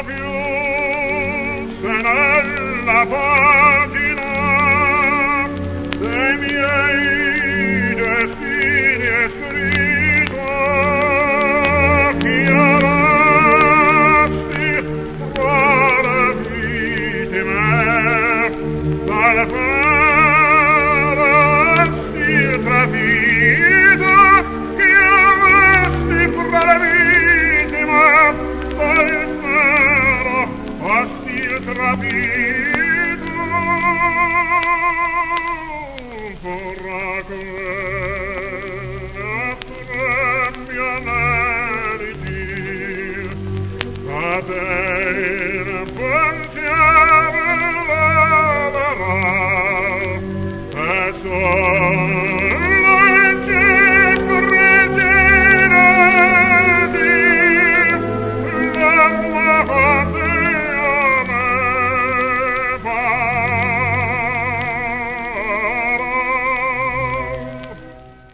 più se nella pagina dei miei destini è scritto chiarasti fra le vittime dal faresti il trafitto chiarasti fra le vittime dal faresti il trafitto vorrà quella mia meriti va bene